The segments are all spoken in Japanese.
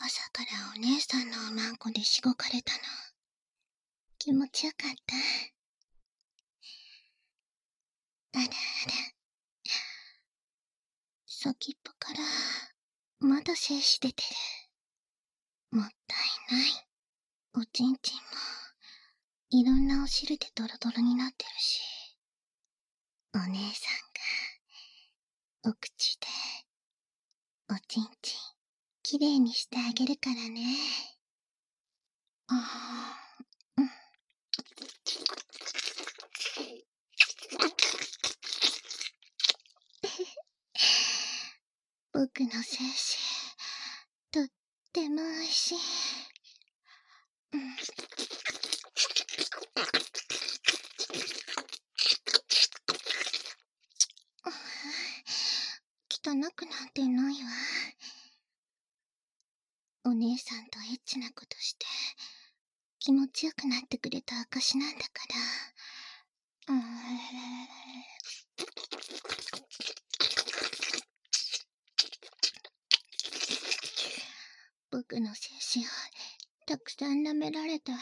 朝からお姉さんのおまんこでしごかれたの。気持ちよかった。あらあら。先っぽからまだ精子出てる。もったいない。おちんちんもいろんなお汁でドロドロになってるし、お姉さんがお口でおちんちんきれいにしてあげるからね。うん。僕の精子、とっても美味しい。汚くなんてないわ。お姉さんとエッチなことして気持ちよくなってくれた証なんだから。僕の精子をたくさん舐められた。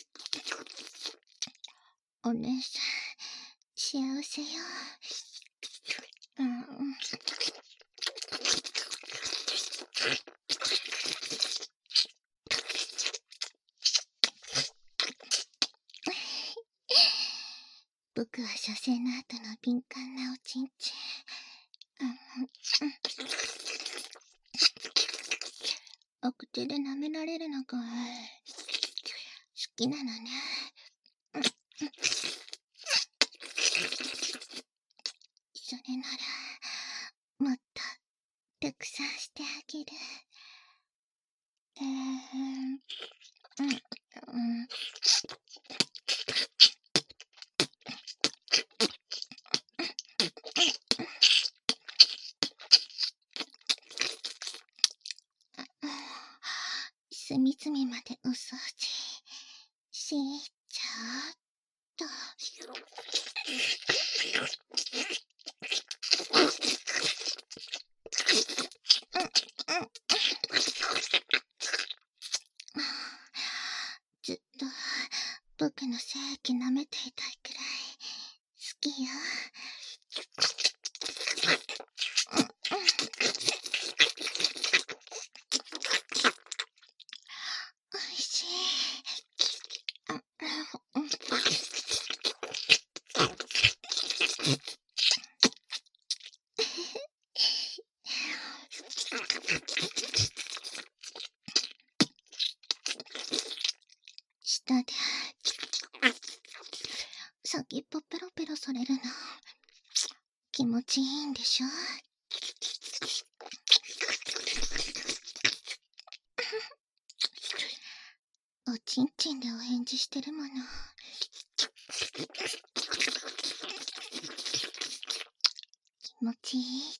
お姉さん、幸せよ。僕は射精の後の敏感なおちんちん。お口で舐められるのが好きなのね。それならもっとたくさんしてあげる。隅々までお掃除しちゃっと。ずっと僕の精液舐めていたいくらい好きよ。おいしい。舌で先っぽペロペロされるの気持ちいいんでしょ。おちんちんでお返事してるもの。気持ちいいって。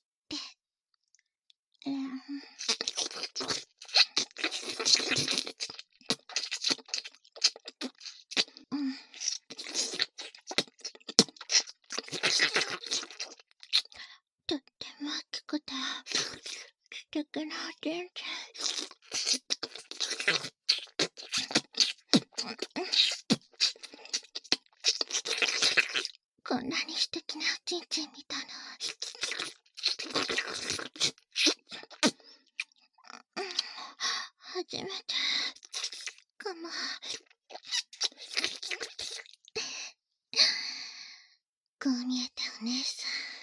とっても大きくて素敵なおちんちん。こんなに素敵なおちんちん見たの初めてかも。こう見えてお姉さ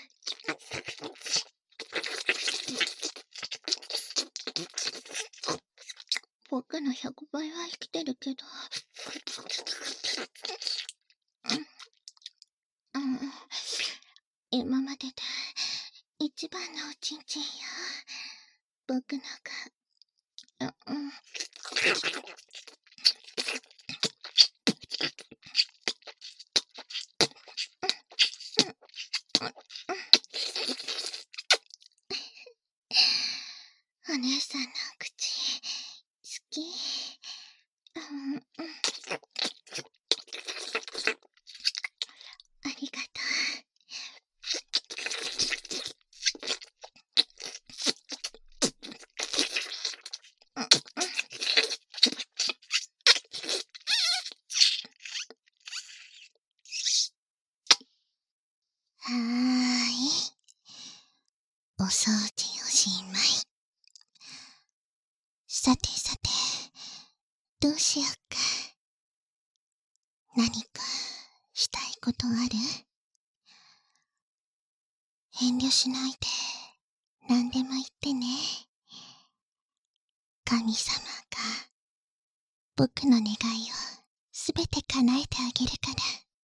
ん、僕の100倍は生きてるけど、今までで一番のおちんちんよ。僕のが。お姉さんのお口好き。ありがとう。 はーい。お掃除おしまい。さてさて、どうしようか。何かしたいことある？遠慮しないで、何でも言ってね。神様が僕の願いをすべて叶えてあげるから。